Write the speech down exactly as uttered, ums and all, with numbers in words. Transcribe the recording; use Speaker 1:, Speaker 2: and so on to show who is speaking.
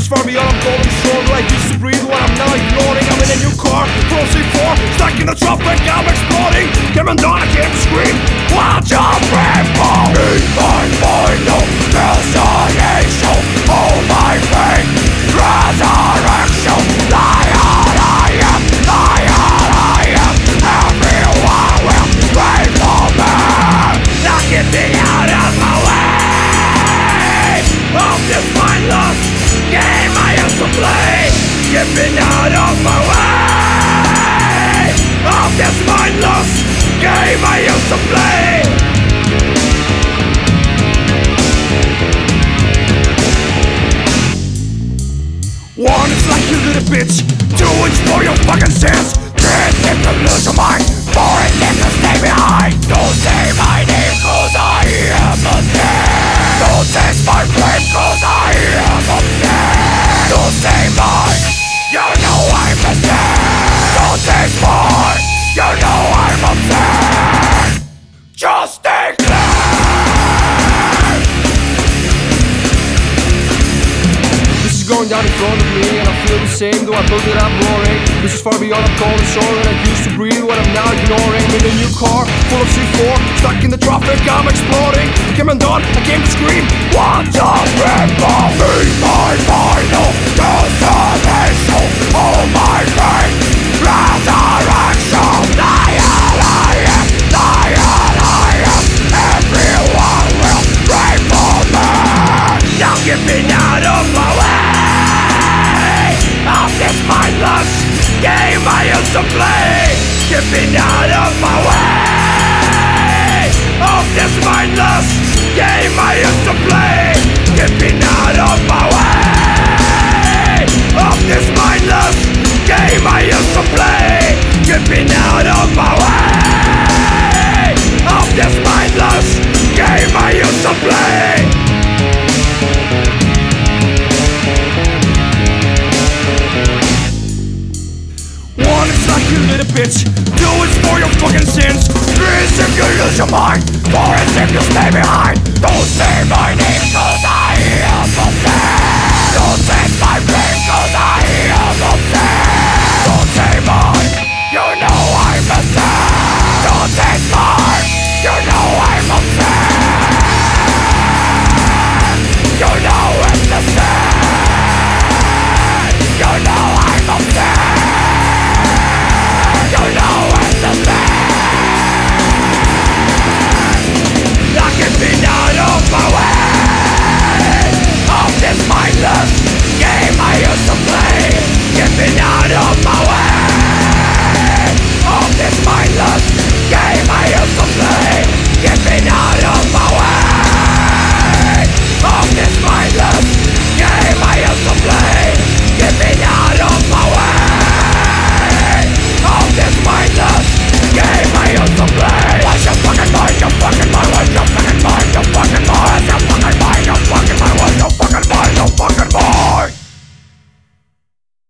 Speaker 1: far beyond, I'm going short. I used to breathe what I'm now ignoring. I'm in a new car, full C four, stuck in the traffic, I'm exploding. Came undone, I came to scream. Watch your rainbow in my final destination. Oh my faith, resurrection. Lion I am, lion I am. Everyone will pray for me. Now get me out of my way of this mindless game I used to play. Get me out of my way of this mindless game I used to play. One is like you little bitch, two is for your fucking sins. Three is to lose your mind, four is to stay behind. Don't say my name cause I am a sin. Don't taste my flame cause I am a sin. Don't say mine, you know I'm a sin. Don't taste mine, you know I'm a sin. Just stay clear. This is going down in front of me and I feel the same though I built it up roaring. This is far beyond I'm cold and sore and I used to breathe what I'm now ignoring. In a new car, full of C four, stuck in the traffic, I'm exploding. Came undone, I came to scream. Watch out, rainbow, be my final destination. Oh my faith, resurrection. Lion I am, lion I am. Everyone will pray for me. Now get me out of my way of this mindless game I used to play. Get me out of my way of this mindless game I used to play. Get me out of my way of this mindless game I used to play. Get me out of my way of this mindless game I used to play. One is like you little bitch, two is for your fucking sins. Three is if you lose your mind, four is if you stay behind. Don't say my name cause I am a